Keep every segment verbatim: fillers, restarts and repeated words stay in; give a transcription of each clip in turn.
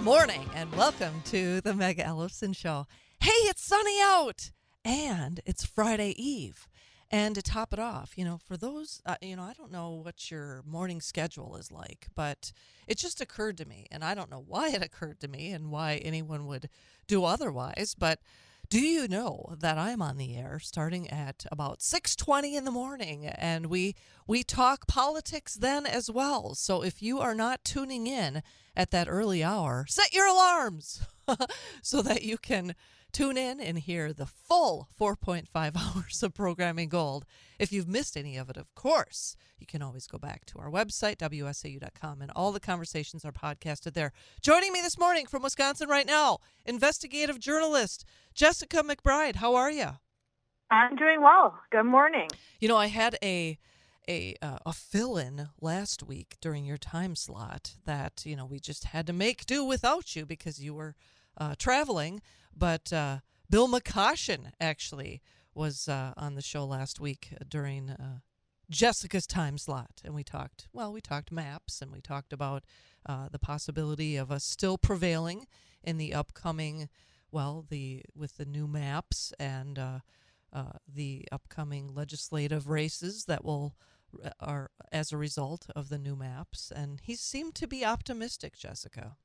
morning, and welcome to the Meg Ellison Show. Hey, it's sunny out, and it's Friday Eve. And to top it off, you know, for those, uh, you know, I don't know what your morning schedule is like, but it just occurred to me, and I don't know why it occurred to me and why anyone would do otherwise, but do you know that I'm on the air starting at about six twenty in the morning, and we we talk politics then as well. So if you are not tuning in at that early hour, set your alarms so that you can tune in and hear the full four point five hours of programming gold. If you've missed any of it, of course, you can always go back to our website, W S A U dot com, and all the conversations are podcasted there. Joining me this morning from Wisconsin right now, investigative journalist Jessica McBride. How are you? I'm doing well. Good morning. You know, I had a a uh, a fill-in last week during your time slot that, you know, we just had to make do without you because you were uh, traveling. But uh, Bill McCoshen actually was uh, on the show last week during uh, Jessica's time slot. And we talked, well, we talked maps, and we talked about uh, the possibility of us still prevailing in the upcoming, well, the with the new maps and uh, uh, the upcoming legislative races that will are as a result of the new maps. And he seemed to be optimistic, Jessica.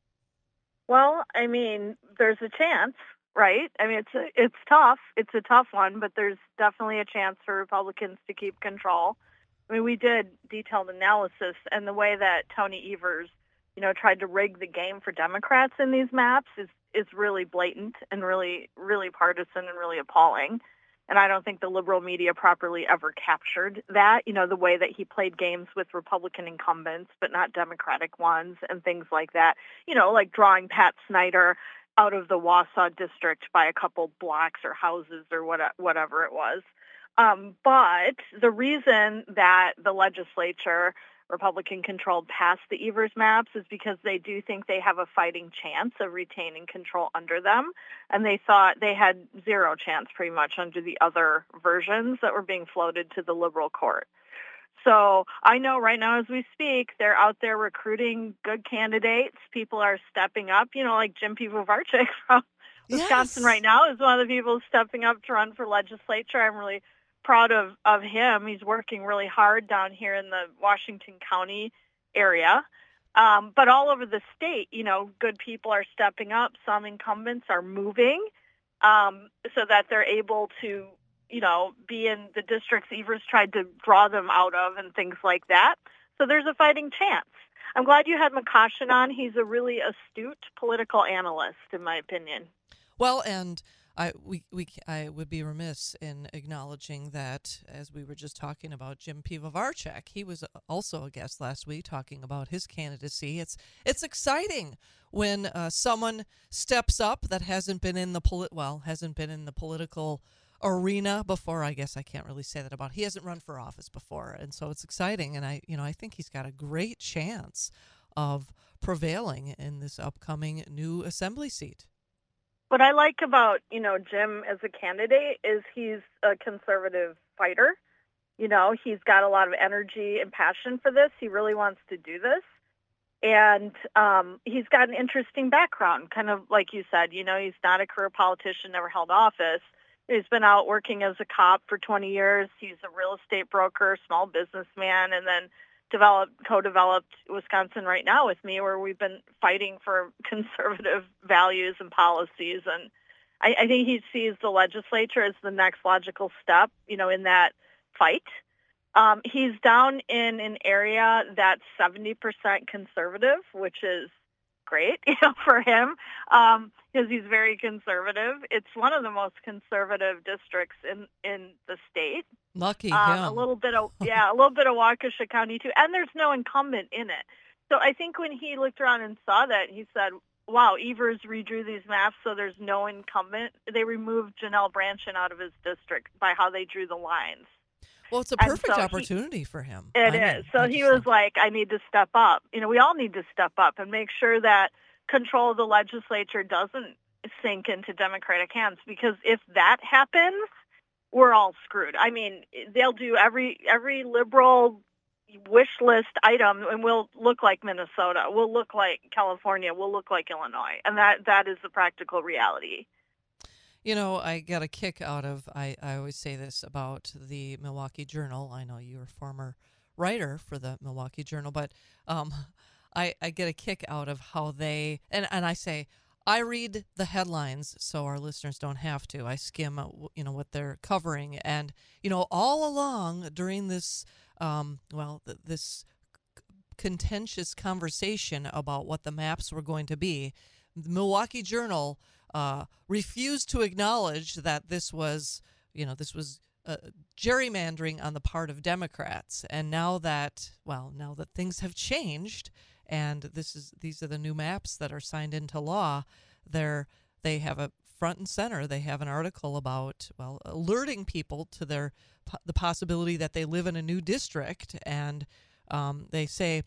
Well, I mean, there's a chance, right? I mean, it's a, it's tough. It's a tough one, but there's definitely a chance for Republicans to keep control. I mean, we did detailed analysis, and the way that Tony Evers, you know, tried to rig the game for Democrats in these maps is is really blatant and really, really partisan and really appalling. And I don't think the liberal media properly ever captured that, you know, the way that he played games with Republican incumbents, but not Democratic ones and things like that, you know, like drawing Pat Snyder out of the Wausau district by a couple blocks or houses or what, whatever it was. Um, but the reason that the legislature, Republican-controlled, passed the Evers maps is because they do think they have a fighting chance of retaining control under them. And they thought they had zero chance pretty much under the other versions that were being floated to the liberal court. So I know right now as we speak, they're out there recruiting good candidates. People are stepping up, you know, like Jim Pivovarczyk from Wisconsin Yes. right now is one of the people stepping up to run for legislature. I'm really proud of, of him. He's working really hard down here in the Washington County area. Um, but all over the state, you know, good people are stepping up. Some incumbents are moving um, so that they're able to, you know, be in the districts Evers tried to draw them out of and things like that. So there's a fighting chance. I'm glad you had McCoshen on. He's a really astute political analyst, in my opinion. Well, and I we, we I would be remiss in acknowledging that, as we were just talking about Jim Pivovarczyk, he was also a guest last week talking about his candidacy. It's it's exciting when uh, someone steps up that hasn't been in the polit well hasn't been in the political arena before. I guess I can't really say that about. He hasn't run for office before, and so it's exciting. And I you know I think he's got a great chance of prevailing in this upcoming new assembly seat. What I like about, you know, Jim as a candidate is he's a conservative fighter. You know, he's got a lot of energy and passion for this. He really wants to do this. And um, he's got an interesting background, kind of like you said. You know, he's not a career politician, never held office. He's been out working as a cop for twenty years. He's a real estate broker, small businessman, and then developed, co-developed Wisconsin Right Now with me, where we've been fighting for conservative values and policies. And I, I think he sees the legislature as the next logical step, you know, in that fight. Um, he's down in an area that's seventy percent conservative, which is great, you know, for him, um, because he's very conservative. It's one of the most conservative districts in, in the state. Lucky um, him. A little bit of, yeah, a little bit of Waukesha County too. And there's no incumbent in it. So I think when he looked around and saw that, he said, wow, Evers redrew these maps so there's no incumbent. They removed Janelle Branchin out of his district by how they drew the lines. Well, it's a And perfect so he- opportunity for him. It I is. mean, So I he just was think- like, I need to step up. You know, we all need to step up and make sure that control of the legislature doesn't sink into Democratic hands, because if that happens, we're all screwed. I mean, they'll do every every liberal wish list item, and we'll look like Minnesota, we'll look like California, we'll look like Illinois, and that that is the practical reality. You know, I got a kick out of, I, I always say this about the Milwaukee Journal. I know you're a former writer for the Milwaukee Journal, but um, I, I get a kick out of how they, and, and I say, I read the headlines so our listeners don't have to. I skim, uh, you know, what they're covering. And, you know, all along during this, um, well, th- this contentious conversation about what the maps were going to be, the Milwaukee Journal uh, refused to acknowledge that this was, you know, this was uh, gerrymandering on the part of Democrats. And now that, well, now that things have changed, and this is these are the new maps that are signed into law, they're they have a front and center. They have an article about, well, alerting people to their the possibility that they live in a new district, and um, they say,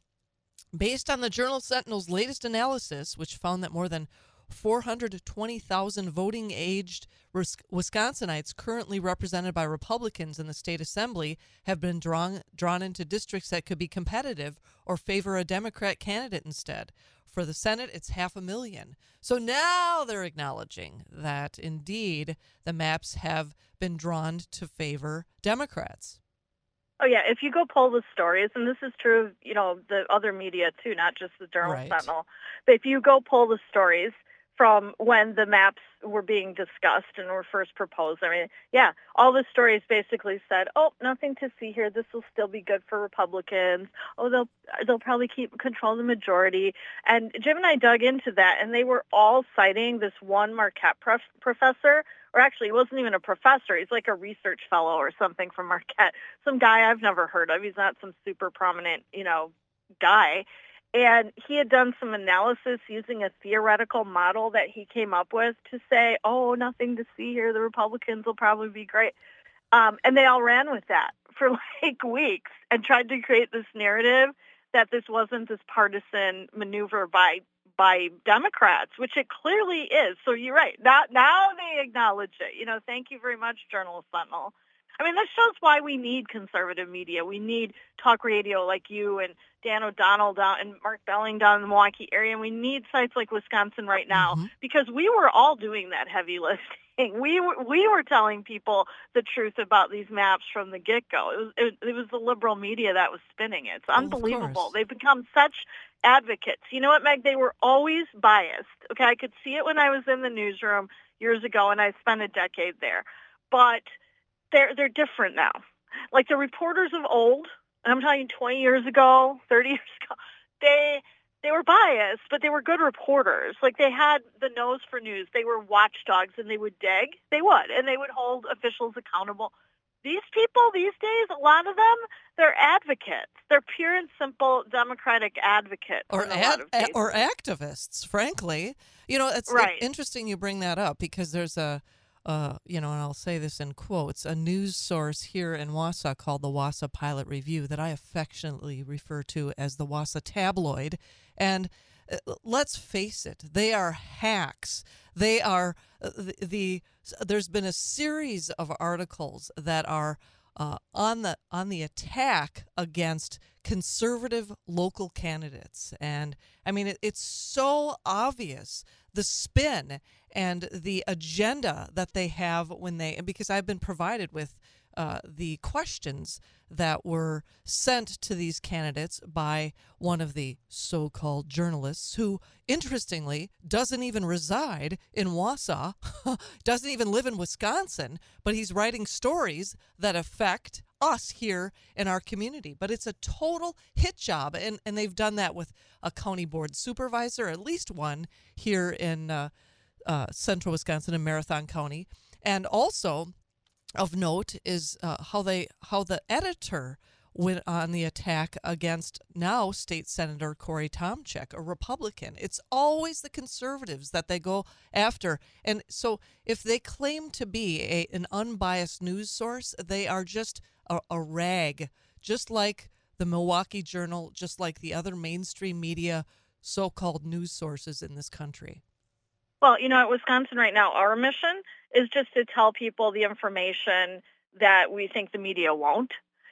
based on the Journal Sentinel's latest analysis, which found that more than four hundred twenty thousand voting-aged Wisconsinites currently represented by Republicans in the state assembly have been drawn drawn into districts that could be competitive or favor a Democrat candidate instead. For the Senate, it's half a million. So now they're acknowledging that, indeed, the maps have been drawn to favor Democrats. Oh, yeah. If you go pull the stories, and this is true of, you know, the other media, too, not just the Journal Right. Sentinel, but if you go pull the stories from when the maps were being discussed and were first proposed, I mean, yeah, all the stories basically said, oh, nothing to see here. This will still be good for Republicans. Oh, they'll they'll probably keep control of the majority. And Jim and I dug into that, and they were all citing this one Marquette prof- professor, or actually, he wasn't even a professor. He's like a research fellow or something from Marquette, some guy I've never heard of. He's not some super prominent, you know, guy. And he had done some analysis using a theoretical model that he came up with to say, oh, nothing to see here. The Republicans will probably be great. Um, and they all ran with that for like weeks and tried to create this narrative that this wasn't this partisan maneuver by by Democrats, which it clearly is. So you're right. Now, now they acknowledge it. You know, thank you very much, Journal Sentinel. I mean, this shows why we need conservative media. We need talk radio like you and Dan O'Donnell down and Mark Belling down in the Milwaukee area. And we need sites like Wisconsin right now Mm-hmm. because we were all doing that heavy lifting. We were, we were telling people the truth about these maps from the get-go. It was, it, it was the liberal media that was spinning it. It's Well, of unbelievable. course. They've become such advocates. You know what, Meg? They were always biased. Okay, I could see it when I was in the newsroom years ago, and I spent a decade there. But they're they're different now. Like the reporters of old, and I'm talking twenty years ago, thirty years ago, they they were biased, but they were good reporters. Like they had the nose for news. They were watchdogs, and they would dig. They would, and they would hold officials accountable. These people these days, a lot of them, they're advocates. They're pure and simple Democratic advocates. Or in a ad, lot of cases. or activists, frankly. You know, it's Right. interesting you bring that up because there's a, uh, you know, and I'll say this in quotes, a news source here in Wausau called the Wausau Pilot Review that I affectionately refer to as the Wausau Tabloid. And uh, let's face it, they are hacks. They are uh, the, the there's been a series of articles that are uh, on the on the attack against conservative local candidates, and I mean it, it's so obvious the spin and the agenda that they have when they, and because I've been provided with uh, the questions that were sent to these candidates by one of the so-called journalists who, interestingly, doesn't even reside in Wausau, doesn't even live in Wisconsin, but he's writing stories that affect us here in our community. But it's a total hit job, and, and they've done that with a county board supervisor, at least one here in uh, uh, central Wisconsin in Marathon County. And also of note is uh, how they how the editor went on the attack against now State Senator Corey Tomczyk, a Republican. It's always the conservatives that they go after. And so if they claim to be a, an unbiased news source, they are just a, a rag, just like the Milwaukee Journal, just like the other mainstream media so-called news sources in this country. Well, you know, at Wisconsin right now, our mission is just to tell people the information that we think the media won't.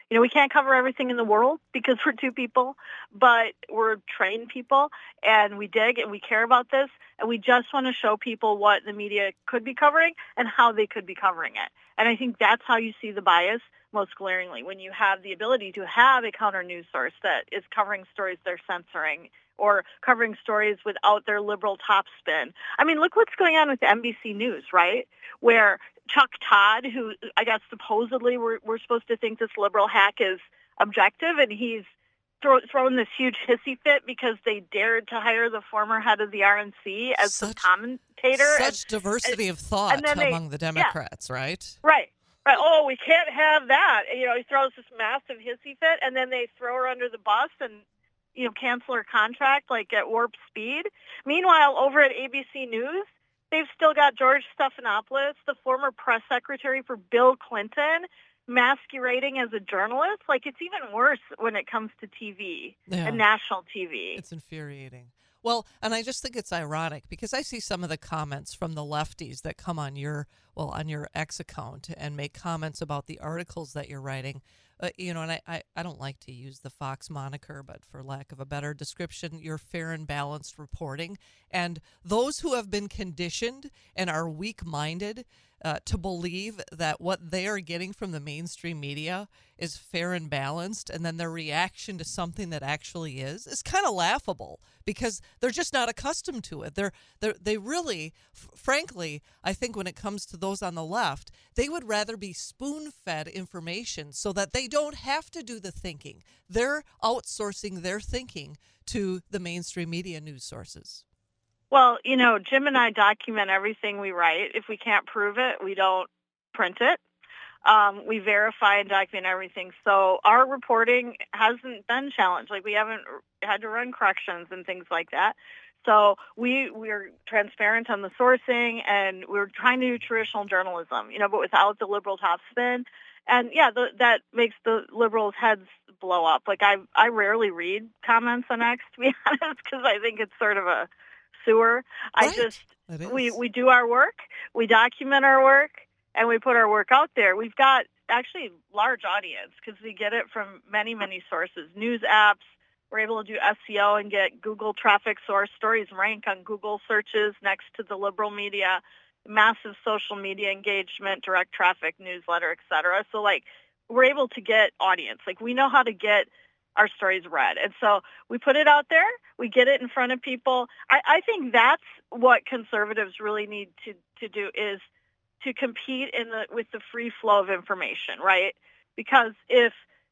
You know, we can't cover everything in the world because we're two people, but we're trained people, and we dig and we care about this, and we just want to show people what the media could be covering and how they could be covering it. And I think that's how you see the bias most glaringly, when you have the ability to have a counter news source that is covering stories they're censoring or covering stories without their liberal top spin. I mean, look what's going on with N B C News, right? Where Chuck Todd, who I guess supposedly we're, we're supposed to think this liberal hack is objective, and he's throw, thrown this huge hissy fit because they dared to hire the former head of the R N C as such, the commentator. Such and, diversity and, of thought they, among the Democrats, yeah, right? Right. Right. Oh, we can't have that. You know, he throws this massive hissy fit, and then they throw her under the bus and, you know, cancel her contract like at warp speed. Meanwhile, over at A B C News, they've still got George Stephanopoulos, the former press secretary for Bill Clinton, masquerading as a journalist. Like, it's even worse when it comes to T V yeah. and national T V. It's infuriating. Well, and I just think it's ironic because I see some of the comments from the lefties that come on your, well, on your X account and make comments about the articles that you're writing. Uh, you know, and I, I, I don't like to use the Fox moniker, but for lack of a better description, you're fair and balanced reporting. And those who have been conditioned and are weak-minded uh, to believe that what they are getting from the mainstream media is fair and balanced, and then their reaction to something that actually is, is kind of laughable because they're just not accustomed to it. They're, they're they really, f- frankly, I think when it comes to those on the left, they would rather be spoon-fed information so that they don't have to do the thinking. They're outsourcing their thinking to the mainstream media news sources. Well, you know, Jim and I document everything we write. If we can't prove it, we don't print it. Um, we verify and document everything. So our reporting hasn't been challenged. Like, we haven't had to run corrections and things like that. So we, we're transparent on the sourcing, and we're trying to do traditional journalism, you know, but without the liberal top spin. And, yeah, the, that makes the liberals' heads blow up. Like, I I rarely read comments on X, to be honest, because I think it's sort of a sewer. Right. I just, we, we do our work, we document our work, and we put our work out there. We've got actually large audience because we get it from many, many sources, news apps. We're able to do S E O and get Google traffic source stories rank on Google searches next to the liberal media, massive social media engagement, direct traffic, newsletter, et cetera. So, like, we're able to get audience. Like, we know how to get our stories read. And so we put it out there. We get it in front of people. I, I think that's what conservatives really need to, to do is to compete in the with the free flow of information, right? Because if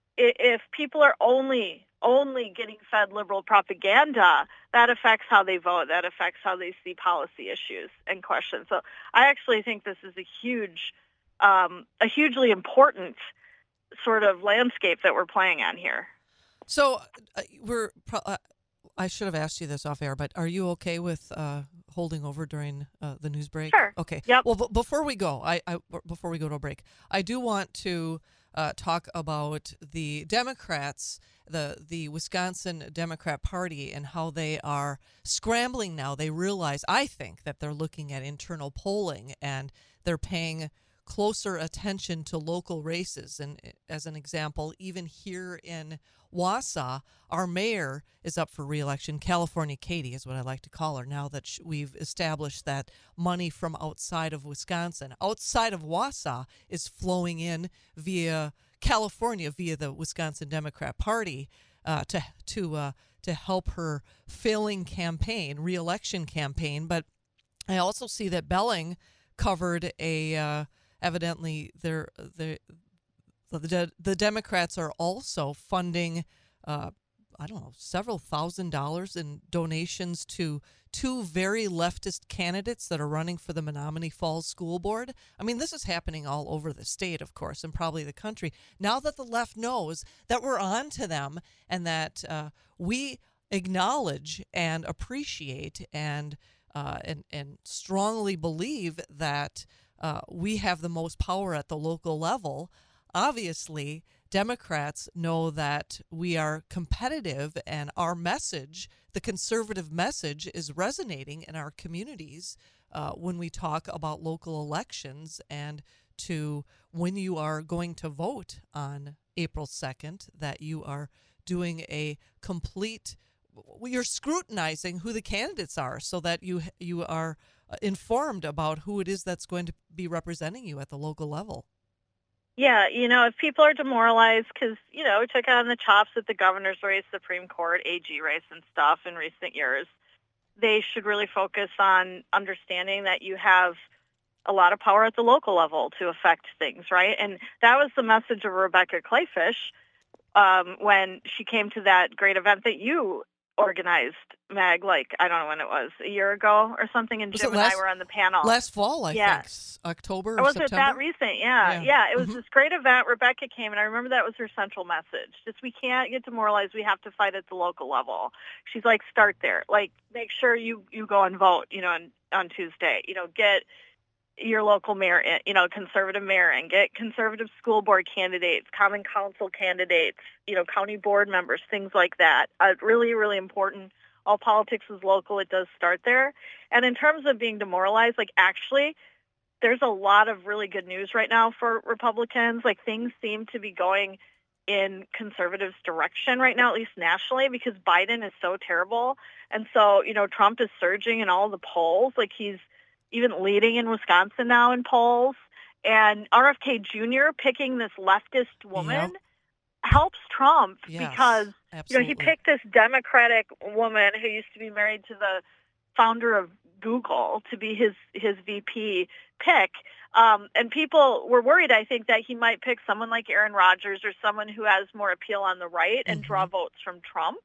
if people are only only getting fed liberal propaganda, that affects how they vote. That affects how they see policy issues and questions. So I actually think this is a huge, um, a hugely important sort of landscape that we're playing on here. So uh, we're. Pro- uh, I should have asked you this off air, but are you okay with uh, holding over during uh, the news break? Sure. Okay. Yep. Well, b- before we go, I, I before we go to a break, I do want to uh, talk about the Democrats, the the Wisconsin Democrat Party, and how they are scrambling now. They realize, I think, that they're looking at internal polling and they're paying closer attention to local races. And as an example, even here in Wausau, our mayor is up for re-election. California Katie is what I like to call her now that we've established that money from outside of Wisconsin, outside of Wausau, is flowing in via California, via the Wisconsin Democrat Party, uh, to to uh, to help her failing campaign, re-election campaign. But I also see that Belling covered a uh, evidently they're, they're, the the Democrats are also funding uh, I don't know several thousand dollars in donations to two very leftist candidates that are running for the Menominee Falls School Board. I mean, this is happening all over the state, of course, and probably the country. Now that the left knows that we're on to them and that uh, we acknowledge and appreciate and uh, and and strongly believe that uh, we have the most power at the local level. Obviously, Democrats know that we are competitive and our message, the conservative message, is resonating in our communities uh, when we talk about local elections and to when you are going to vote on April second, that you are doing a complete, you're scrutinizing who the candidates are so that you you are informed about who it is that's going to be representing you at the local level. Yeah, you know, if people are demoralized because, you know, we took on the chops at the governor's race, Supreme Court, A G race and stuff in recent years, they should really focus on understanding that you have a lot of power at the local level to affect things, right? And that was the message of Rebecca Clayfish um, when she came to that great event that you organized, Meg, like, I don't know when it was, a year ago or something, and Was Jim it last, and I were on the panel. Last fall, I yeah. think, October or or was September? it that recent? Yeah, yeah. yeah it was mm-hmm. this great event. Rebecca came, and I remember that was her central message. Just, we can't get demoralized. We have to fight at the local level. She's like, start there. Like, make sure you, you go and vote, you know, on, on Tuesday. You know, get your local mayor, in, you know, conservative mayor, and get conservative school board candidates, common council candidates, you know, county board members, things like that. Uh, really, really important. All politics is local. It does start there. And in terms of being demoralized, like, actually, there's a lot of really good news right now for Republicans. Like, things seem to be going in conservatives' direction right now, at least nationally, because Biden is so terrible. And so, you know, Trump is surging in all the polls. Like, he's even leading in Wisconsin now in polls. And R F K Junior picking this leftist woman Yep. helps Trump yes, because, absolutely. you know, he picked this Democratic woman who used to be married to the founder of Google to be his, his V P pick. Um, and people were worried, I think, that he might pick someone like Aaron Rodgers or someone who has more appeal on the right and mm-hmm. draw votes from Trump.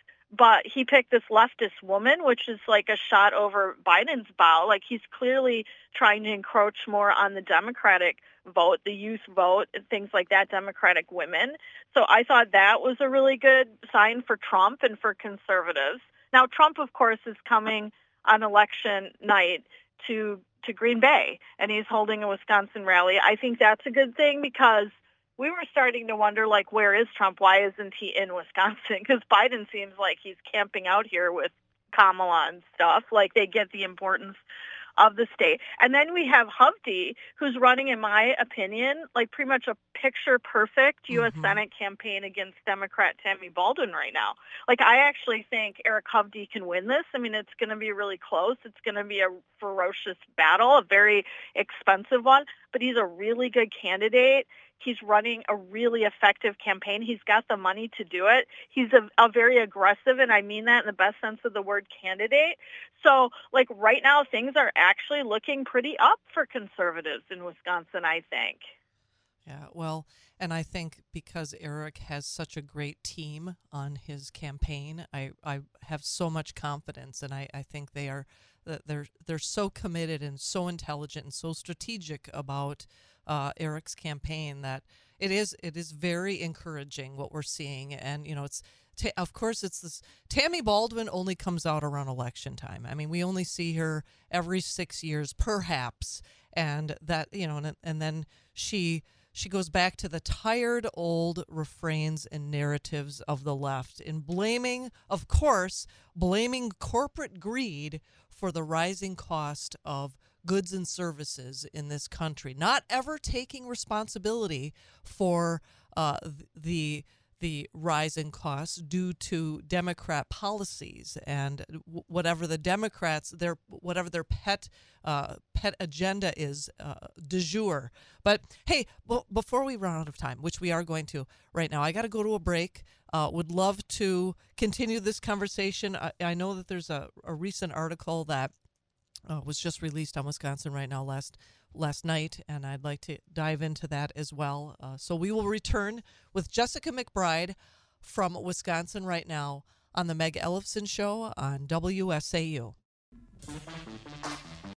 But he picked this leftist woman, which is like a shot over Biden's bow. Like, he's clearly trying to encroach more on the Democratic vote, the youth vote, and things like that, Democratic women. So I thought that was a really good sign for Trump and for conservatives. Now, Trump, of course, is coming on election night to to Green Bay, and he's holding a Wisconsin rally. I think that's a good thing because we were starting to wonder, like, where is Trump? Why isn't he in Wisconsin? Because Biden seems like he's camping out here with Kamala and stuff. Like, they get the importance of the state. And then we have Hovde, who's running, in my opinion, like pretty much a picture-perfect U S Mm-hmm. Senate campaign against Democrat Tammy Baldwin right now. Like, I actually think Eric Hovde can win this. I mean, it's going to be really close. It's going to be a ferocious battle, a very expensive one, but he's a really good candidate. He's running a really effective campaign. He's got the money to do it. He's a, a very aggressive, and I mean that in the best sense of the word, candidate. So, like, right now, things are actually looking pretty up for conservatives in Wisconsin, I think. Yeah, well, and I think because Eric has such a great team on his campaign, I, I have so much confidence, and I, I think they are they're they're so committed and so intelligent and so strategic about uh, Eric's campaign that it is it is very encouraging what we're seeing. And you know, it's ta- of course it's this Tammy Baldwin only comes out around election time. I mean, we only see her every six years, perhaps, and that you know, and, and then she. She goes back to the tired old refrains and narratives of the left in blaming, of course, blaming corporate greed for the rising cost of goods and services in this country, not ever taking responsibility for uh, the the rise in costs due to Democrat policies and whatever the Democrats their whatever their pet uh, pet agenda is uh, du jour. But hey, b- before we run out of time, which we are going to right now, I got to go to a break. Uh, would love to continue this conversation. I, I know that there's a, a recent article that uh, was just released on Wisconsin Right Now last last night, and I'd like to dive into that as well. Uh, so we will return with Jessica McBride from Wisconsin Right Now on the Meg Ellefson Show on W S A U.